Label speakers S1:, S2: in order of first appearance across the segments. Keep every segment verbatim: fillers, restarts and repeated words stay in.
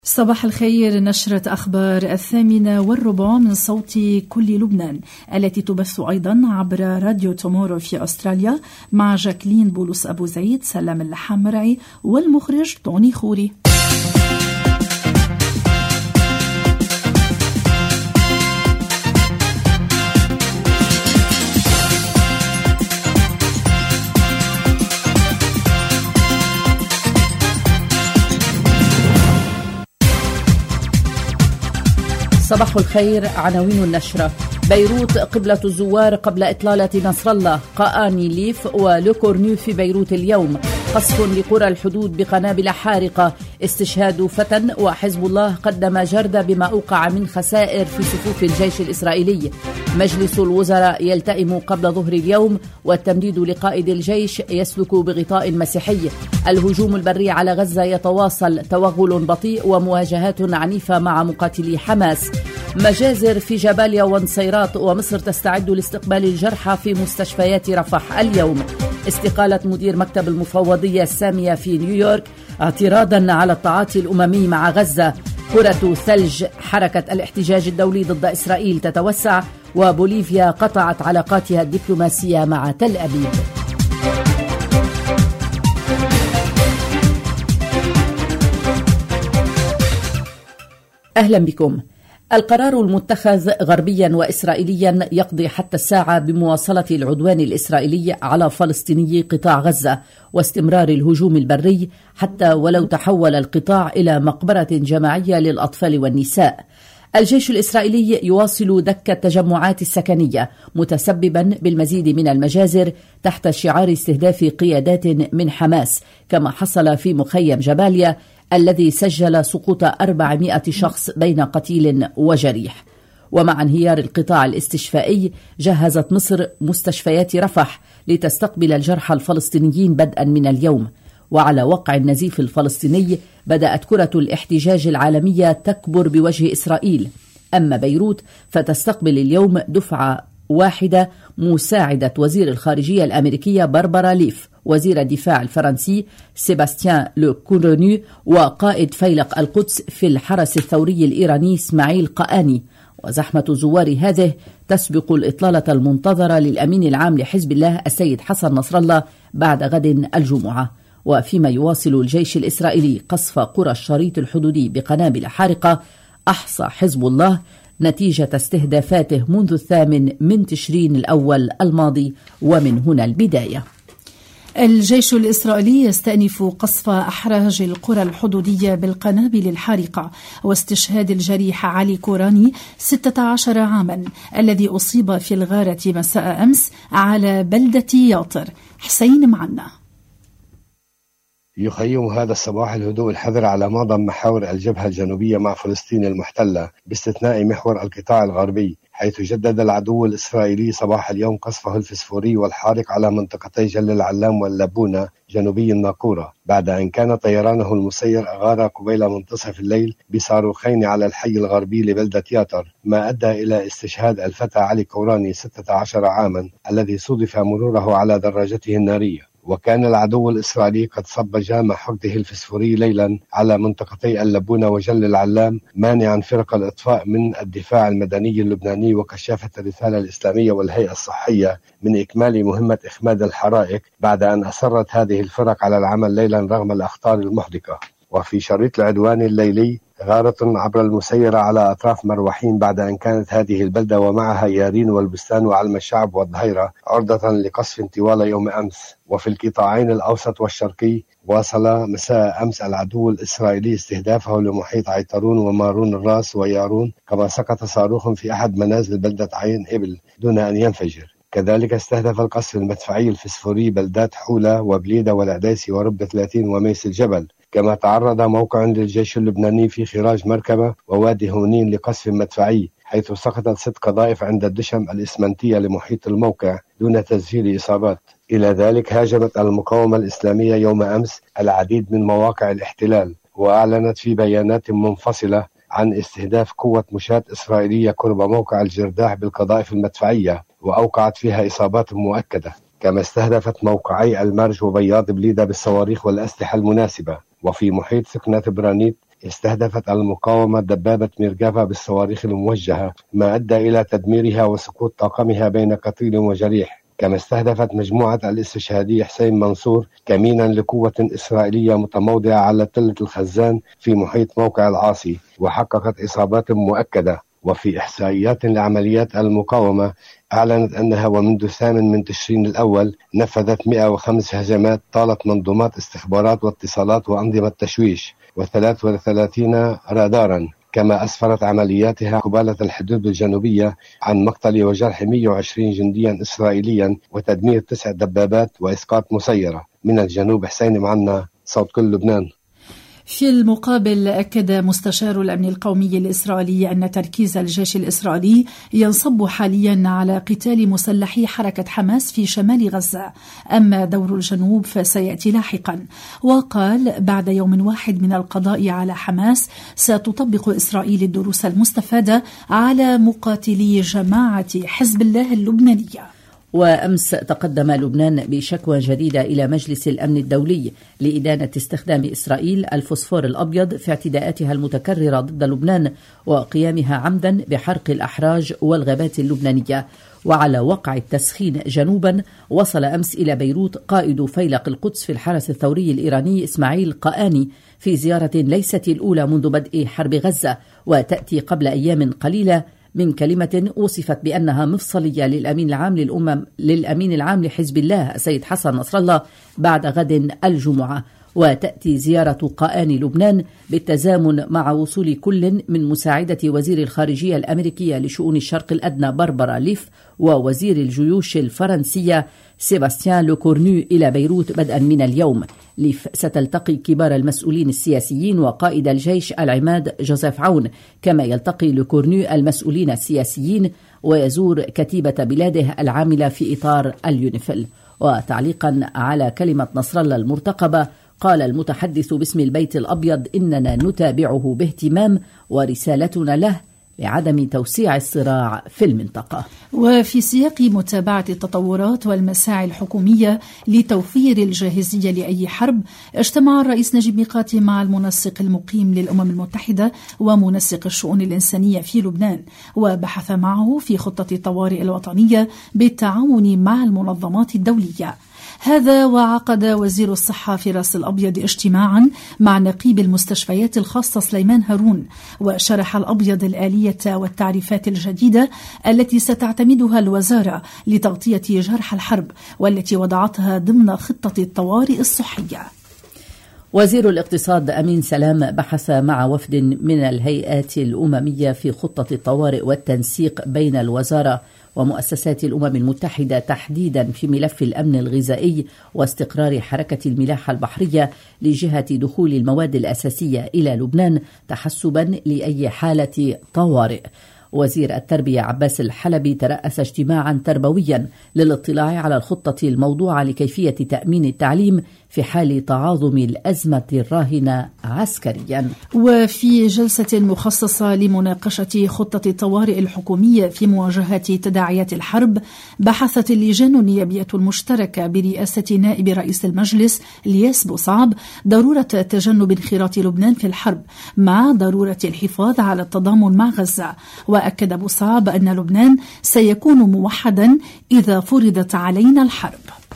S1: صباح الخير. نشرة أخبار الثامنة والربع من صوت كل لبنان التي تبث أيضا عبر راديو تومورو في أستراليا مع جاكلين بولس أبو زيد، سلام اللحام مرعي، والمخرج طوني خوري.
S2: صباح الخير. عناوين النشرة: بيروت قبلة الزوار قبل إطلالة نصر الله، قآني ليف ولوكورنو في بيروت اليوم، قصف لقرى الحدود بقنابل حارقة، استشهاد فتى، وحزب الله قدم جرد بما أوقع من خسائر في صفوف الجيش الإسرائيلي. مجلس الوزراء يلتئم قبل ظهر اليوم، والتمديد لقائد الجيش يسلك بغطاء مسيحي. الهجوم البري على غزة يتواصل، توغل بطيء ومواجهات عنيفة مع مقاتلي حماس. مجازر في جباليا ونصيرات، ومصر تستعد لاستقبال الجرحى في مستشفيات رفح اليوم. استقالة مدير مكتب المفوضية السامية في نيويورك اعتراضا على التعاطي الأممي مع غزة. كرة ثلج، حركة الاحتجاج الدولي ضد إسرائيل تتوسع، وبوليفيا قطعت علاقاتها الدبلوماسية مع تل أبيب. أهلا بكم. القرار المتخذ غربيا وإسرائيليا يقضي حتى الساعة بمواصلة العدوان الإسرائيلي على فلسطيني قطاع غزة واستمرار الهجوم البري، حتى ولو تحول القطاع إلى مقبرة جماعية للأطفال والنساء. الجيش الإسرائيلي يواصل دك التجمعات السكنية، متسببا بالمزيد من المجازر تحت شعار استهداف قيادات من حماس، كما حصل في مخيم جباليا الذي سجل سقوط أربعمائة شخص بين قتيل وجريح. ومع انهيار القطاع الاستشفائي، جهزت مصر مستشفيات رفح لتستقبل الجرحى الفلسطينيين بدءا من اليوم. وعلى وقع النزيف الفلسطيني بدأت كرة الاحتجاج العالمية تكبر بوجه إسرائيل. أما بيروت فتستقبل اليوم دفعة واحدة مساعدة وزير الخارجية الأمريكية باربرا ليف، وزير الدفاع الفرنسي سيباستيان لوكورنو، وقائد فيلق القدس في الحرس الثوري الإيراني إسماعيل قآني. وزحمة زوار هذه تسبق الإطلالة المنتظرة للأمين العام لحزب الله السيد حسن نصر الله بعد غد الجمعة. وفيما يواصل الجيش الإسرائيلي قصف قرى الشريط الحدودي بقنابل حارقة، أحصى حزب الله نتيجة استهدافاته منذ الثامن من تشرين الأول الماضي، ومن هنا البداية.
S1: الجيش الإسرائيلي يستأنف قصف أحراج القرى الحدودية بالقنابل الحارقة واستشهاد الجريح علي كوراني ستة عشر عاما الذي أصيب في الغارة مساء أمس على بلدة ياطر. حسين معنا.
S3: يخيم هذا الصباح الهدوء الحذر على معظم محاور الجبهة الجنوبية مع فلسطين المحتلة، باستثناء محور القطاع الغربي، حيث جدد العدو الإسرائيلي صباح اليوم قصفه الفسفوري والحارق على منطقتي جل العلام واللبونة جنوبي الناقورة، بعد أن كان طيرانه المسير أغار قبيل منتصف الليل بصاروخين على الحي الغربي لبلدة ياطر، ما أدى إلى استشهاد الفتى علي كوراني ستة عشر عاما الذي صودف مروره على دراجته النارية. وكان العدو الإسرائيلي قد صب جام حقده الفسفوري ليلا على منطقتي اللبونة وجل العلام، مانعا فرق الإطفاء من الدفاع المدني اللبناني وكشافة الرسالة الإسلامية والهيئة الصحية من إكمال مهمة إخماد الحرائق، بعد أن أصرت هذه الفرق على العمل ليلا رغم الأخطار المحدقة. وفي شريط العدوان الليلي غارة عبر المسيرة على أطراف مروحين، بعد أن كانت هذه البلدة ومعها يارين والبستان وعلم الشعب والظهيرة عرضة لقصف طوال يوم أمس. وفي القطاعين الأوسط والشرقي واصل مساء أمس العدو الإسرائيلي استهدافه لمحيط عيطرون ومارون الراس ويارون، كما سقط صاروخ في أحد منازل بلدة عين إبل دون أن ينفجر. كذلك استهدف القصف المدفعي الفسفوري بلدات حولة وبليدة والعديسي ورب ثلاثين وميس الجبل. كما تعرض موقع للجيش اللبناني في خراج مركبة ووادي هونين لقصف مدفعي، حيث سقطت ست قذائف عند الدشم الإسمنتية لمحيط الموقع دون تسجيل إصابات. إلى ذلك هاجمت المقاومة الإسلامية يوم أمس العديد من مواقع الاحتلال، وأعلنت في بيانات منفصلة عن استهداف قوة مشاة إسرائيلية قرب موقع الجرداح بالقذائف المدفعية، وأوقعت فيها إصابات مؤكدة. كما استهدفت موقعي المرج وبياض بليدة بالصواريخ والأسلحة المناسبة. وفي محيط سكنة برانيت استهدفت المقاومة دبابة ميركافا بالصواريخ الموجهة، ما أدى إلى تدميرها وسقوط طاقمها بين قتيل وجريح. كما استهدفت مجموعة الاستشهادي حسين منصور كمينا لقوة إسرائيلية متموضعة على تلة الخزان في محيط موقع العاصي، وحققت إصابات مؤكدة. وفي إحصائيات لعمليات المقاومة أعلنت أنها ومنذ الثامن من تشرين الأول نفذت مئة وخمس هجمات طالت منظومات استخبارات واتصالات وأنظمة تشويش وثلاث وثلاثين رادارا. كما أسفرت عملياتها قبالة الحدود الجنوبية عن مقتل وجرح مئة وعشرين جنديا إسرائيليا وتدمير تسع دبابات وإسقاط مسيرة. من الجنوب حسين معنا، صوت كل لبنان.
S1: في المقابل أكد مستشار الأمن القومي الإسرائيلي أن تركيز الجيش الإسرائيلي ينصب حاليا على قتال مسلحي حركة حماس في شمال غزة، أما دور الجنوب فسيأتي لاحقا. وقال بعد يوم واحد من القضاء على حماس ستطبق إسرائيل الدروس المستفادة على مقاتلي جماعة حزب الله اللبنانية.
S2: وأمس تقدم لبنان بشكوى جديدة إلى مجلس الأمن الدولي لإدانة استخدام إسرائيل الفوسفور الأبيض في اعتداءاتها المتكررة ضد لبنان وقيامها عمدا بحرق الأحراج والغابات اللبنانية. وعلى وقع التسخين جنوبا، وصل أمس إلى بيروت قائد فيلق القدس في الحرس الثوري الإيراني إسماعيل قآني في زيارة ليست الأولى منذ بدء حرب غزة، وتأتي قبل أيام قليلة من كلمة وصفت بأنها مفصلية للأمين العام للأمم للأمين العام لحزب الله السيد حسن نصر الله بعد غد الجمعة. وتأتي زيارة قآني لبنان بالتزامن مع وصول كل من مساعدة وزير الخارجية الأمريكية لشؤون الشرق الأدنى باربرا ليف ووزير الجيوش الفرنسية سيباستيان لوكورنو إلى بيروت بدءا من اليوم. ليف ستلتقي كبار المسؤولين السياسيين وقائد الجيش العماد جوزيف عون، كما يلتقي لوكورنو المسؤولين السياسيين ويزور كتيبة بلاده العاملة في إطار اليونيفيل. وتعليقا على كلمة نصر الله المرتقبة، قال المتحدث باسم البيت الأبيض: إننا نتابعه باهتمام ورسالتنا له لعدم توسيع الصراع في المنطقة.
S1: وفي سياق متابعة التطورات والمساعي الحكومية لتوفير الجاهزية لأي حرب، اجتمع الرئيس نجيب ميقاتي مع المنسق المقيم للأمم المتحدة ومنسق الشؤون الإنسانية في لبنان، وبحث معه في خطة الطوارئ الوطنية بالتعاون مع المنظمات الدولية. هذا وعقد وزير الصحة في راس الأبيض اجتماعا مع نقيب المستشفيات الخاصة سليمان هارون، وشرح الأبيض الآلية والتعريفات الجديدة التي ستعتمدها الوزارة لتغطية جرح الحرب والتي وضعتها ضمن خطة الطوارئ الصحية.
S2: وزير الاقتصاد أمين سلام بحث مع وفد من الهيئات الأممية في خطة الطوارئ والتنسيق بين الوزارة ومؤسسات الأمم المتحدة تحديدا في ملف الأمن الغذائي واستقرار حركة الملاحة البحرية لجهة دخول المواد الأساسية إلى لبنان تحسبا لأي حالة طوارئ. وزير التربية عباس الحلبي ترأس اجتماعا تربويا للاطلاع على الخطة الموضوعة لكيفية تأمين التعليم في حال تعاظم الأزمة الراهنة عسكريا.
S1: وفي جلسة مخصصة لمناقشة خطة الطوارئ الحكومية في مواجهة تداعيات الحرب، بحثت اللجان النيابية المشتركة برئاسة نائب رئيس المجلس الياس بوصعب ضرورة تجنب انخراط لبنان في الحرب مع ضرورة الحفاظ على التضامن مع غزة. وأكد بوصعب أن لبنان سيكون موحدا إذا فرضت علينا الحرب.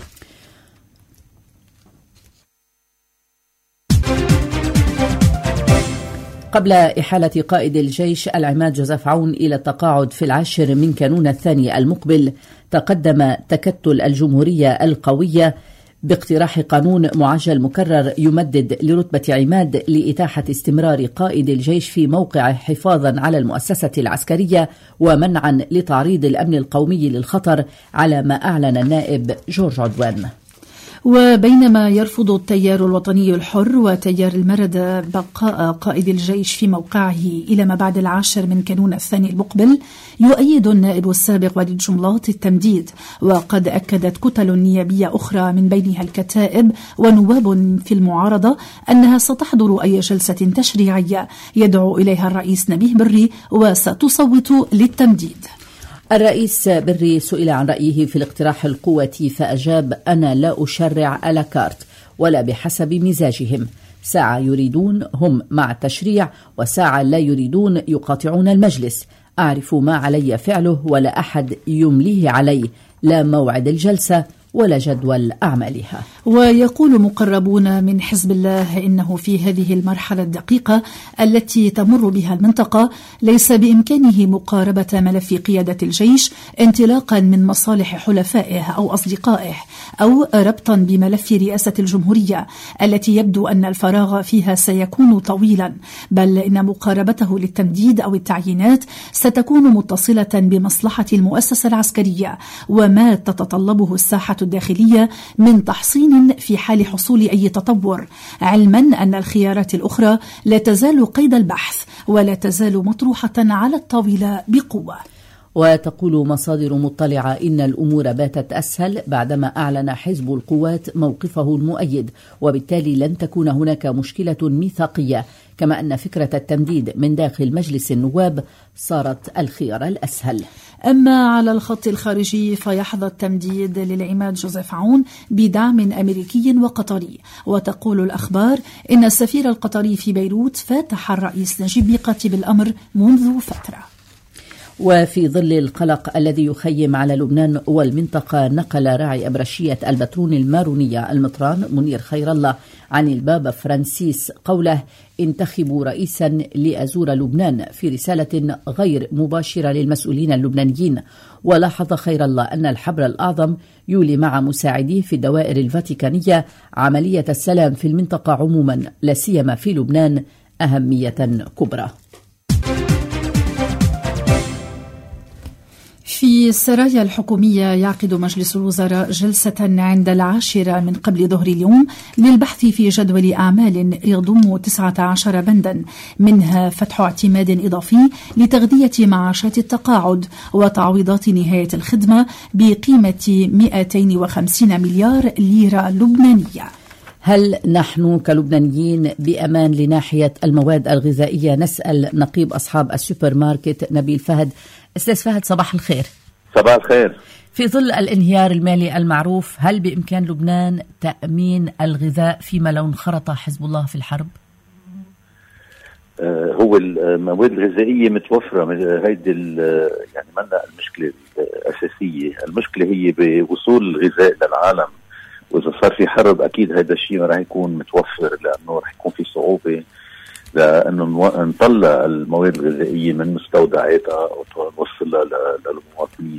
S2: قبل إحالة قائد الجيش العماد جوزيف عون إلى التقاعد في العاشر من كانون الثاني المقبل، تقدم تكتل الجمهورية القوية باقتراح قانون معجل مكرر يمدد لرتبة عماد لإتاحة استمرار قائد الجيش في موقعه حفاظا على المؤسسة العسكرية ومنعا لتعريض الأمن القومي للخطر، على ما أعلن النائب جورج عدوان.
S1: وبينما يرفض التيار الوطني الحر وتيار المردة بقاء قائد الجيش في موقعه إلى ما بعد العاشر من كانون الثاني المقبل، يؤيد النائب السابق وليد جملاط التمديد. وقد أكدت كتل نيابية أخرى من بينها الكتائب ونواب في المعارضة أنها ستحضر أي جلسة تشريعية يدعو إليها الرئيس نبيه بري وستصوت للتمديد.
S2: الرئيس بري سئل عن رأيه في الاقتراح القوتي فأجاب: أنا لا أشرع على كارت ولا بحسب مزاجهم، ساعة يريدون هم مع التشريع وساعة لا يريدون يقاطعون المجلس. أعرف ما علي فعله ولا أحد يمليه علي، لا موعد الجلسة ولا جدول أعمالها.
S1: ويقول مقربون من حزب الله إنه في هذه المرحلة الدقيقة التي تمر بها المنطقة ليس بإمكانه مقاربة ملف قيادة الجيش انطلاقا من مصالح حلفائه أو أصدقائه، أو ربطا بملف رئاسة الجمهورية التي يبدو أن الفراغ فيها سيكون طويلا، بل إن مقاربته للتمديد أو التعيينات ستكون متصلة بمصلحة المؤسسة العسكرية وما تتطلبه الساحة الداخلية من تحصين في حال حصول أي تطور، علما أن الخيارات الأخرى لا تزال قيد البحث ولا تزال مطروحة على الطاولة بقوة.
S2: وتقول مصادر مطلعة إن الأمور باتت أسهل بعدما أعلن حزب القوات موقفه المؤيد، وبالتالي لن تكون هناك مشكلة ميثاقية، كما أن فكرة التمديد من داخل مجلس النواب صارت الخيار الأسهل.
S1: أما على الخط الخارجي فيحظى التمديد للعماد جوزيف عون بدعم أمريكي وقطري، وتقول الأخبار إن السفير القطري في بيروت فاتح الرئيس نجيب ميقاتي بالأمر منذ فترة.
S2: وفي ظل القلق الذي يخيم على لبنان والمنطقة، نقل راعي أبرشية البترون المارونية المطران منير خير الله عن البابا فرانسيس قوله: انتخبوا رئيسا لأزور لبنان، في رسالة غير مباشرة للمسؤولين اللبنانيين. ولاحظ خير الله أن الحبر الأعظم يولي مع مساعديه في الدوائر الفاتيكانية عملية السلام في المنطقة عموما، لا سيما في لبنان، أهمية كبرى.
S1: في السرايا الحكومية يعقد مجلس الوزراء جلسة عند العاشرة من قبل ظهر اليوم للبحث في جدول أعمال يضم تسعة عشر بندا، منها فتح اعتماد إضافي لتغذية معاشات التقاعد وتعويضات نهاية الخدمة بقيمة مئتين وخمسين مليار ليرة لبنانية.
S2: هل نحن كلبنانيين بأمان لناحية المواد الغذائية؟ نسأل نقيب أصحاب السوبر ماركت نبيل فهد. أستاذ فهد، صباح الخير.
S4: صباح الخير.
S2: في ظل الانهيار المالي المعروف، هل بإمكان لبنان تأمين الغذاء فيما لو انخرط حزب الله في الحرب؟
S4: آه هو المواد الغذائية متوفرة، هيدي يعني منا المشكلة الأساسية. المشكلة هي بوصول الغذاء للعالم، وإذا صار في حرب أكيد هذا الشيء ما راح يكون متوفر، لأنه راح يكون في صعوبة لأنه نطلع المواد الغذائية من مستودعاتها ونوصلها للمواطنين.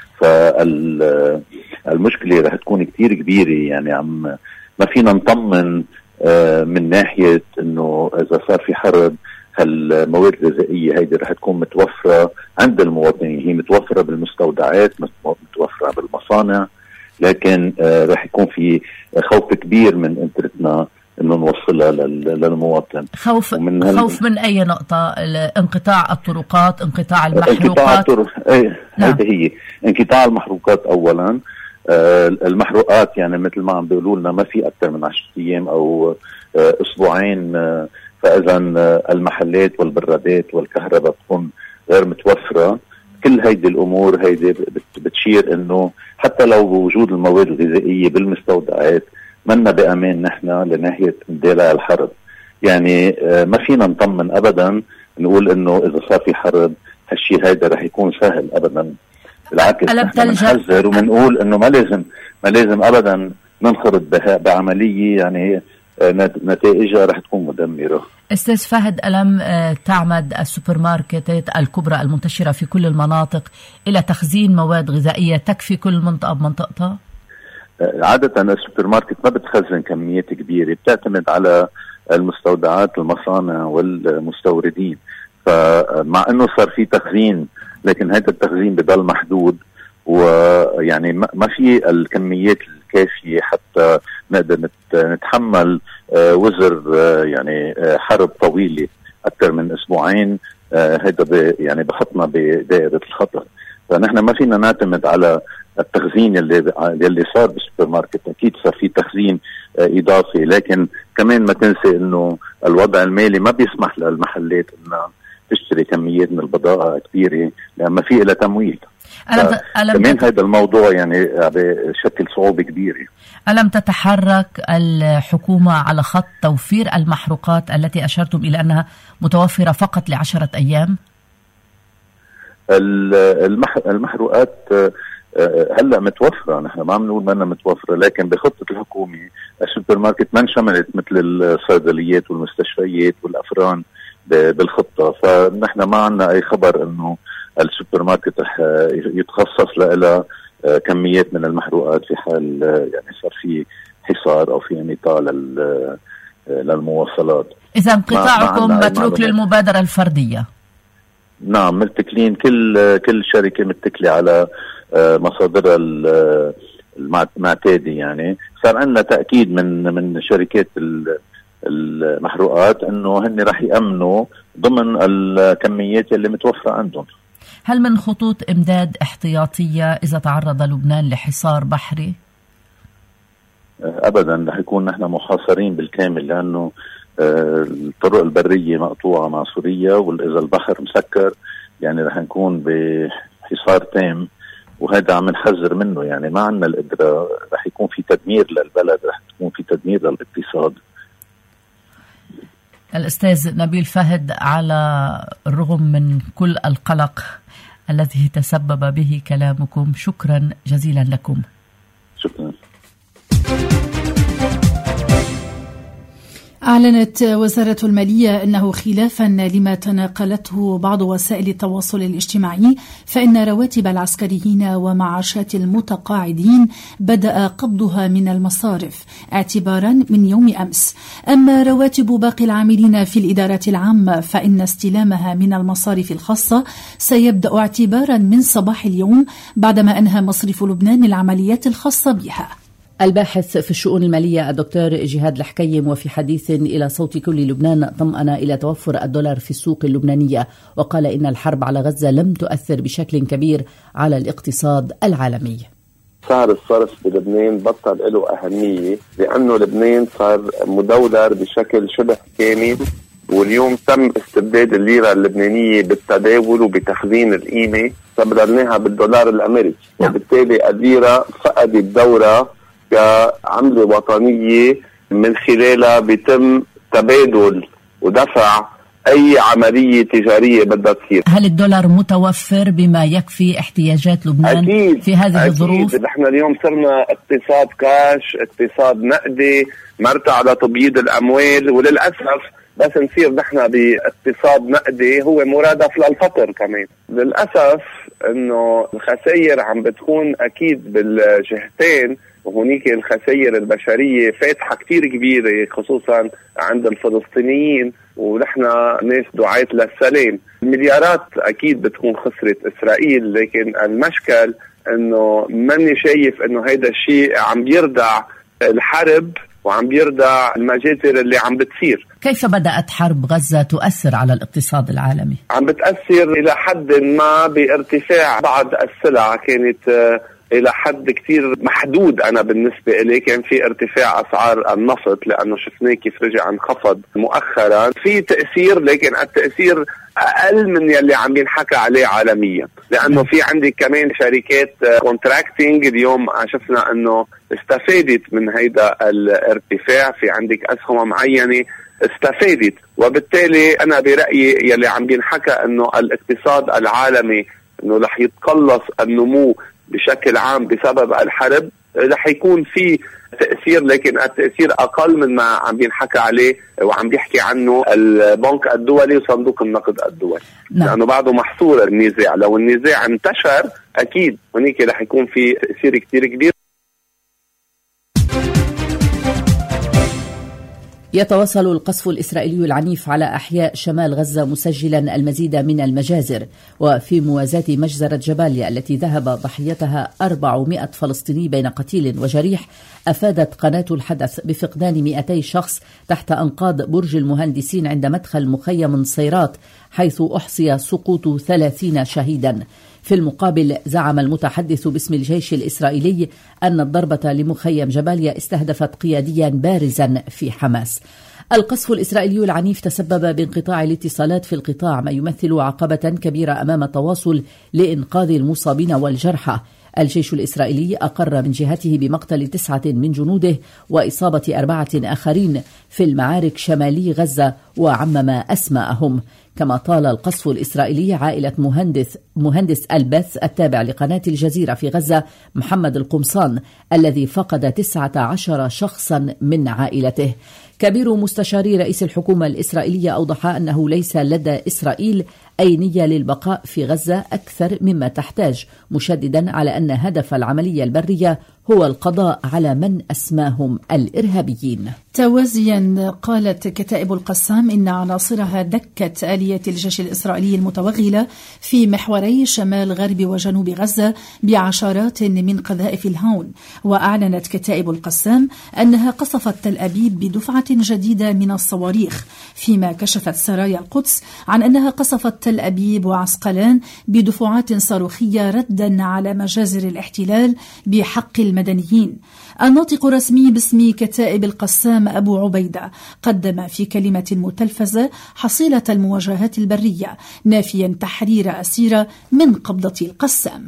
S4: فالمشكلة راح تكون كتير كبيرة، يعني عم ما فينا نطمن من ناحية إنه إذا صار في حرب هالمواد الغذائية هيدي راح تكون متوفرة عند المواطنين. هي متوفرة بالمستودعات، متوفرة بالمصانع، لكن آه راح يكون في خوف كبير من قدرتنا انه نوصلها للمواطن.
S2: خوف من خوف من اي نقطة؟ انقطاع الطرقات، انقطاع المحروقات.
S4: انقطاع الطرق، ايه نعم. هذه هي انقطاع المحروقات اولا. آه المحروقات يعني مثل ما عم بيقولوا لنا ما في اكثر من عشرة ايام او آه اسبوعين، آه فاذا آه المحلات والبرادات والكهرباء بتكون غير متوفرة. كل هيدي الامور هيدي بتشير انه حتى لو بوجود المواد الغذائيه بالمستودعات منا بامان نحن لناحيه اندلاع الحرب. يعني ما فينا نطمن ابدا نقول انه اذا صار في حرب هالشيء هيدا رح يكون سهل ابدا. بالعكس نحن بنحذر وبنقول انه ما لازم ما لازم ابدا ننخرط بعمليه يعني نتائجها رح تكون مدمرة.
S2: أستاذ فهد، ألم تعمد السوبر ماركتات الكبرى المنتشرة في كل المناطق إلى تخزين مواد غذائية تكفي كل منطقة بمنطقتها؟
S4: عادة السوبر ماركت ما بتخزن كميات كبيرة، بتعتمد على المستودعات، المصانع والمستوردين. فمع أنه صار في تخزين، لكن هذا التخزين بضل محدود، ويعني ما في الكميات الكافية حتى نقدر نتحمل وزر يعني حرب طويلة أكثر من أسبوعين. هذا يعني بحطنا بدائرة الخطر. فنحن ما فينا نعتمد على التخزين اللي اللي صار بالسوبر ماركت. أكيد صار في تخزين إضافي، لكن كمان ما تنسي إنه الوضع المالي ما بيسمح للمحلات إنها تشتري كميات من البضائع كبيرة لأن ما في إلا تمويل. كمان هذا الموضوع يعني بشكل صعوبة كبيرة.
S2: ألم تتحرك الحكومة على خط توفير المحروقات التي أشرتم إلى أنها متوفرة فقط لعشرة أيام؟
S4: المحروقات هلا متوفرة، نحن ما بنقول ما متوفرة، لكن بخطة الحكومة السوبر ماركت ما انشملت مثل الصيدليات والمستشفيات والأفران بالخطة، فنحن ما عنا أي خبر إنه السوبر ماركت رح يتخصص لها كميات من المحروقات في حال يعني صار في حصار أو في انقطاع للمواصلات.
S2: إذا قطاعكم متروك للمبادرة الفردية؟
S4: نعم، متكلين، كل كل شركة متكلة على مصادرها المعتادة. يعني صار عندنا تأكيد من من شركات المحروقات انه هن رح يأمنوا ضمن الكميات اللي متوفرة عندهم.
S2: هل من خطوط امداد احتياطية اذا تعرض لبنان لحصار بحري؟
S4: ابدا، رح يكون نحن محاصرين بالكامل، لانه الطرق البرية مقطوعة مع سوريا، واذا البحر مسكر يعني رح نكون بحصار تام، وهذا عم نحذر منه. يعني ما عندنا القدرة، رح يكون في تدمير للبلد، رح يكون في تدمير للاقتصاد.
S2: الأستاذ نبيل فهد، على الرغم من كل القلق الذي تسبب به كلامكم، شكرا جزيلا لكم.
S4: شكرا.
S1: أعلنت وزارة المالية أنه خلافا لما تناقلته بعض وسائل التواصل الاجتماعي، فإن رواتب العسكريين ومعاشات المتقاعدين بدأ قبضها من المصارف اعتبارا من يوم أمس. أما رواتب باقي العاملين في الإدارات العامة فإن استلامها من المصارف الخاصة سيبدأ اعتبارا من صباح اليوم، بعدما أنهى مصرف لبنان العمليات الخاصة بها.
S2: الباحث في الشؤون المالية الدكتور جهاد الحكيم، وفي حديث إلى صوت كل لبنان، طمأن إلى توفر الدولار في السوق اللبنانية، وقال إن الحرب على غزة لم تؤثر بشكل كبير على الاقتصاد العالمي.
S5: سعر الصرف بلبنان بطل له أهمية، لأنه لبنان صار مدولر بشكل شبه كامل، واليوم تم استبداد الليرة اللبنانية بالتداول وبتخزين القيمة، استبدلناها بالدولار الأمريكي، وبالتالي الليرة فقدت دورها كعملة وطنية من خلالها بيتم تبادل ودفع أي عملية تجارية بدها تصير.
S2: هل الدولار متوفر بما يكفي احتياجات لبنان
S5: أكيد
S2: في هذه
S5: أكيد.
S2: الظروف؟
S5: نحن اليوم صرنا اقتصاد كاش، اقتصاد نقدي، مرتع على تبييض الأموال، وللأسف بس نصير نحن باقتصاد نقدي هو مرادف للفقر كمان. للأسف انه الخسائر عم بتكون اكيد بالجهتين، وهنيك الخسائر البشرية فاتحة كتير كبيرة خصوصا عند الفلسطينيين، ونحن ناس دعاة للسلام. المليارات اكيد بتكون خسرت اسرائيل، لكن المشكل انه ماني شايف انه هيدا الشيء عم بيردع الحرب وعم بيردع المجازر اللي عم بتصير.
S2: كيف بدأت حرب غزة تؤثر على الاقتصاد العالمي؟
S5: عم بتأثر إلى حد ما بارتفاع بعض السلع، كانت إلى حد كتير محدود. أنا بالنسبة إلي كان في ارتفاع أسعار النفط، لأنه شفناه كيف رجع انخفض مؤخرا. في تأثير، لكن التأثير أقل من يلي عم ينحكى عليه عالميا، لأنه في عندي كمان شركات كونتراكتينج اليوم شفنا أنه استفادت من هيدا الارتفاع. في عندك أسهم معينة استفادت، وبالتالي أنا برأيي يلي عم ينحكى أنه الاقتصاد العالمي أنه رح يتقلص النمو بشكل عام بسبب الحرب، رح يكون في تأثير، لكن التأثير أقل من ما عم بينحكى عليه وعم بيحكي عنه البنك الدولي وصندوق النقد الدولي. نعم. لأنه بعده محصور النزاع. لو النزاع انتشر أكيد هناك رح يكون في تأثير كتير كبير.
S2: يتواصل القصف الإسرائيلي العنيف على أحياء شمال غزة مسجلا المزيد من المجازر، وفي موازاة مجزرة جباليا التي ذهب ضحيتها أربعمائة فلسطيني بين قتيل وجريح، أفادت قناة الحدث بفقدان مئتي شخص تحت أنقاض برج المهندسين عند مدخل مخيم صيرات، حيث أحصي سقوط ثلاثين شهيدا. في المقابل زعم المتحدث باسم الجيش الإسرائيلي أن الضربة لمخيم جباليا استهدفت قياديا بارزا في حماس. القصف الإسرائيلي العنيف تسبب بانقطاع الاتصالات في القطاع، ما يمثل عقبة كبيرة أمام التواصل لإنقاذ المصابين والجرحى. الجيش الإسرائيلي أقر من جهته بمقتل تسعة من جنوده وإصابة أربعة آخرين في المعارك شمالي غزة وعمم أسماءهم. كما طال القصف الإسرائيلي عائلة مهندس مهندس البث التابع لقناة الجزيرة في غزة محمد القمصان الذي فقد تسعة عشر شخصا من عائلته. كبير مستشاري رئيس الحكومة الإسرائيلية أوضح أنه ليس لدى إسرائيل أي نية للبقاء في غزة أكثر مما تحتاج، مشددا على أن هدف العملية البرية هو القضاء على من أسماهم الإرهابيين.
S1: توازيا قالت كتائب القسام إن عناصرها دكت آلية الجيش الإسرائيلي المتوغلة في محوري شمال غرب وجنوب غزة بعشرات من قذائف الهون. وأعلنت كتائب القسام أنها قصفت تل أبيب بدفعة جديدة من الصواريخ، فيما كشفت سرايا القدس عن أنها قصفت تل أبيب وعسقلان بدفعات صاروخية ردا على مجازر الاحتلال بحق المدنيين. الناطق الرسمي باسم كتائب القسام أبو عبيدة قدم في كلمة متلفزة حصيلة المواجهات البرية، نافيا تحرير أسيرة من قبضة القسام.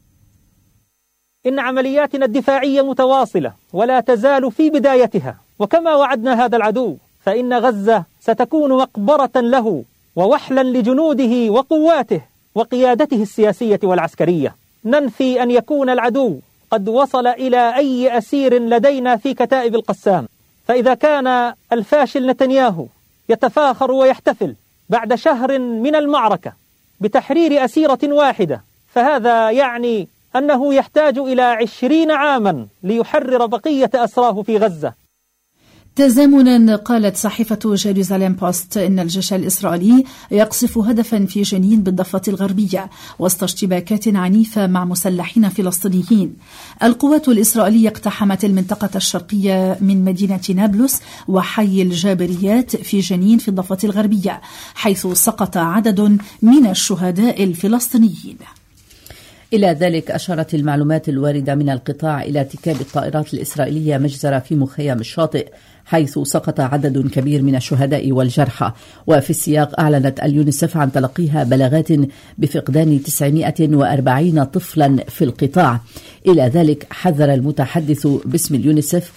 S6: إن عملياتنا الدفاعية متواصلة ولا تزال في بدايتها، وكما وعدنا هذا العدو فإن غزة ستكون مقبرة له ووحلا لجنوده وقواته وقيادته السياسية والعسكرية. ننفي أن يكون العدو قد وصل إلى أي أسير لدينا في كتائب القسام. فإذا كان الفاشل نتنياهو يتفاخر ويحتفل بعد شهر من المعركة بتحرير أسيرة واحدة، فهذا يعني أنه يحتاج إلى عشرين عاما ليحرر بقية أسراه في غزة.
S1: تزامنا قالت صحيفة جيروزاليم بوست إن الجيش الإسرائيلي يقصف هدفا في جنين بالضفة الغربية وسط اشتباكات عنيفة مع مسلحين فلسطينيين. القوات الإسرائيلية اقتحمت المنطقة الشرقية من مدينة نابلس وحي الجابريات في جنين في الضفة الغربية، حيث سقط عدد من الشهداء الفلسطينيين.
S2: إلى ذلك أشارت المعلومات الواردة من القطاع إلى ارتكاب الطائرات الإسرائيلية مجزرة في مخيم الشاطئ، حيث سقط عدد كبير من الشهداء والجرحى. وفي السياق أعلنت اليونيسف عن تلقيها بلاغات بفقدان تسعمائة وأربعين طفلا في القطاع. إلى ذلك حذر المتحدث باسم اليونيسف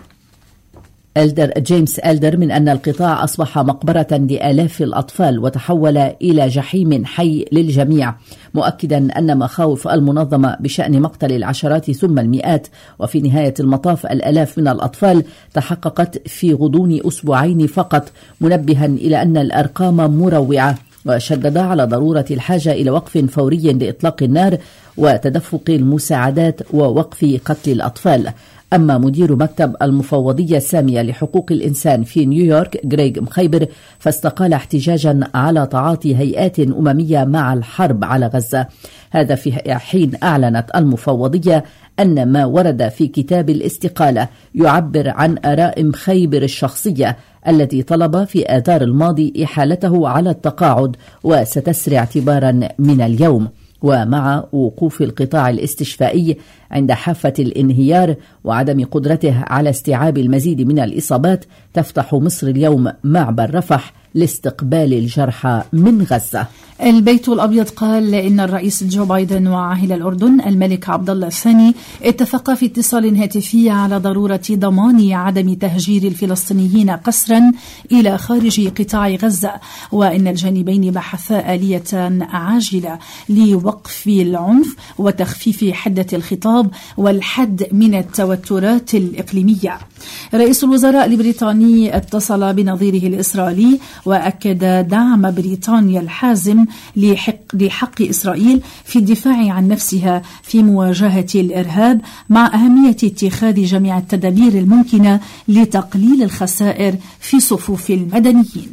S2: ألدر جيمس ألدر من أن القطاع أصبح مقبرة لآلاف الأطفال وتحول إلى جحيم حي للجميع، مؤكدا أن مخاوف المنظمة بشأن مقتل العشرات ثم المئات وفي نهاية المطاف الآلاف من الأطفال تحققت في غضون أسبوعين فقط، منبها إلى أن الأرقام مروعة. وشدد على ضرورة الحاجة إلى وقف فوري لإطلاق النار وتدفق المساعدات ووقف قتل الأطفال. أما مدير مكتب المفوضية السامية لحقوق الإنسان في نيويورك غريغ مخيبر فاستقال احتجاجا على تعاطي هيئات أممية مع الحرب على غزة. هذا في حين أعلنت المفوضية أن ما ورد في كتاب الاستقالة يعبر عن آراء مخيبر الشخصية التي طلب في آذار الماضي إحالته على التقاعد وستسري اعتبارا من اليوم. ومع وقوف القطاع الاستشفائي عند حافة الانهيار وعدم قدرته على استيعاب المزيد من الإصابات، تفتح مصر اليوم معبر رفح لاستقبال الجرحى من غزة.
S1: البيت الأبيض قال إن الرئيس جو بايدن وعاهل الأردن الملك عبد الله الثاني اتفقا في اتصال هاتفي على ضرورة ضمان عدم تهجير الفلسطينيين قسرا إلى خارج قطاع غزة، وإن الجانبين بحثا آلية عاجلة لوقف العنف وتخفيف حدة الخطاب والحد من التوترات الإقليمية. رئيس الوزراء البريطاني اتصل بنظيره الإسرائيلي وأكد دعم بريطانيا الحازم لحق, لحق إسرائيل في الدفاع عن نفسها في مواجهة الإرهاب، مع أهمية اتخاذ جميع التدابير الممكنة لتقليل الخسائر في صفوف المدنيين.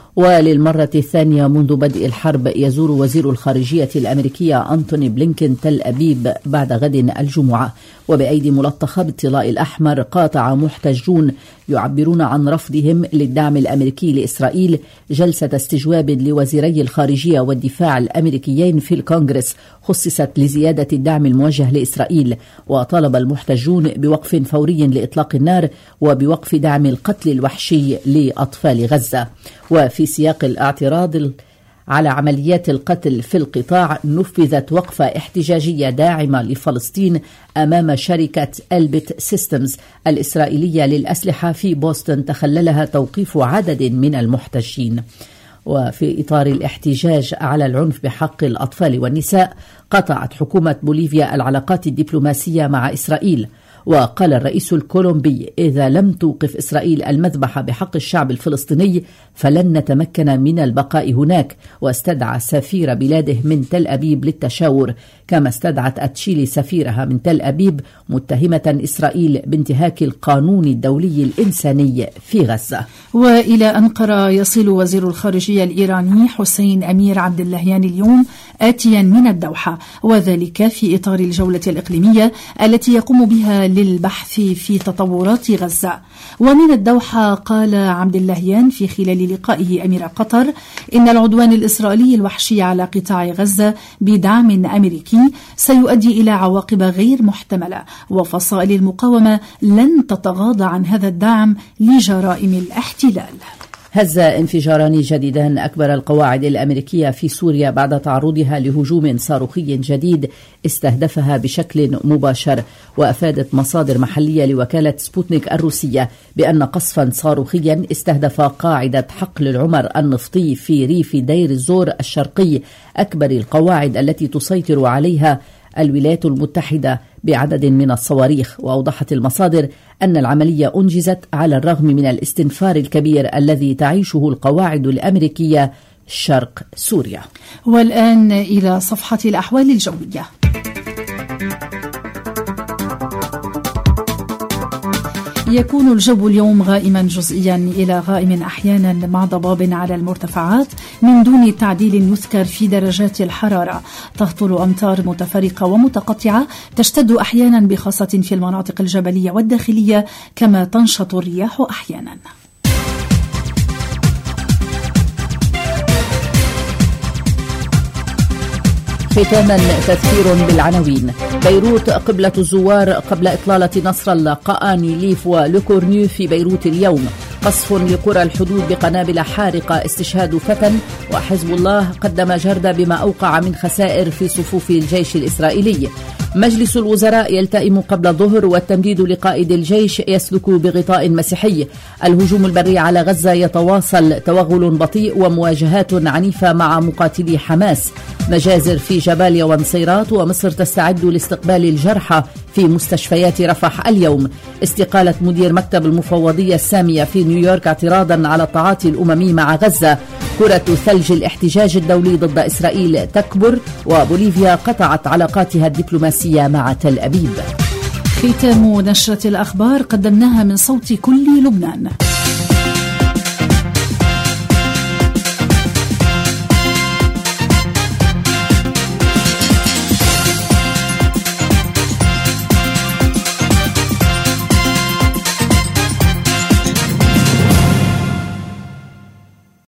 S2: وللمرة الثانية منذ بدء الحرب يزور وزير الخارجية الأمريكية أنتوني بلينكين تل أبيب بعد غد الجمعة، وبأيدي ملطخة بالطلاء الأحمر قاطع محتجون يعبرون عن رفضهم للدعم الأمريكي لإسرائيل جلسة استجواب لوزيري الخارجية والدفاع الأمريكيين في الكونغرس خصصت لزيادة الدعم الموجه لإسرائيل. وطالب المحتجون بوقف فوري لإطلاق النار وبوقف دعم القتل الوحشي لأطفال غزة. وفي سياق الاعتراض على عمليات القتل في القطاع نفذت وقفة احتجاجية داعمة لفلسطين أمام شركة ألبت سيستمز الإسرائيلية للأسلحة في بوسطن تخللها توقيف عدد من المحتجين. وفي إطار الاحتجاج على العنف بحق الأطفال والنساء قطعت حكومة بوليفيا العلاقات الدبلوماسية مع إسرائيل. وقال الرئيس الكولومبي: إذا لم توقف إسرائيل المذبحة بحق الشعب الفلسطيني فلن نتمكن من البقاء هناك. واستدعى سفير بلاده من تل أبيب للتشاور، كما استدعت أتشيلي سفيرها من تل أبيب متهمة إسرائيل بانتهاك القانون الدولي الإنساني في غزة.
S1: وإلى أنقرة يصل وزير الخارجية الإيراني حسين أمير عبد اللهيان اليوم آتيا من الدوحة، وذلك في إطار الجولة الإقليمية التي يقوم بها للبحث في تطورات غزة. ومن الدوحة قال عبد اللهيان في خلال لقائه أمير قطر إن العدوان الإسرائيلي الوحشي على قطاع غزة بدعم أمريكي سيؤدي إلى عواقب غير محتملة، وفصائل المقاومة لن تتغاضى عن هذا الدعم لجرائم الاحتلال.
S2: هز انفجاران جديدان أكبر القواعد الأمريكية في سوريا بعد تعرضها لهجوم صاروخي جديد استهدفها بشكل مباشر. وأفادت مصادر محلية لوكالة سبوتنيك الروسية بأن قصفا صاروخيا استهدف قاعدة حقل العمر النفطي في ريف دير الزور الشرقي، أكبر القواعد التي تسيطر عليها الولايات المتحدة بعدد من الصواريخ. وأوضحت المصادر أن العملية أنجزت على الرغم من الاستنفار الكبير الذي تعيشه القواعد الأمريكية شرق سوريا.
S1: والآن إلى صفحة الأحوال الجوية. يكون الجو اليوم غائما جزئيا إلى غائم أحيانا مع ضباب على المرتفعات من دون تعديل يذكر في درجات الحرارة. تهطل أمطار متفرقة ومتقطعة تشتد أحيانا بخاصة في المناطق الجبلية والداخلية، كما تنشط الرياح أحيانا.
S2: ختاما تذكير بالعناوين. بيروت قبلة الزوار قبل إطلالة نصر الله، قآني، ليف ولوكورنيو في بيروت اليوم. قصف لقرى الحدود بقنابل حارقة، استشهاد فتى. وحزب الله قدم جردة بما أوقع من خسائر في صفوف الجيش الإسرائيلي. مجلس الوزراء يلتئم قبل الظهر والتمديد لقائد الجيش يسلك بغطاء مسيحي. الهجوم البري على غزة يتواصل، توغل بطيء ومواجهات عنيفة مع مقاتلي حماس. مجازر في جباليا ونصيرات، ومصر تستعد لاستقبال الجرحى في مستشفيات رفح اليوم. استقالة مدير مكتب المفوضية السامية في نيويورك اعتراضا على التعاطي الأممي مع غزة. كرة ثلج الاحتجاج الدولي ضد إسرائيل تكبر. وبوليفيا قطعت علاقاتها الدبلوماسية مع تل أبيب.
S1: ختام نشرة الأخبار قدمناها من صوت كل لبنان.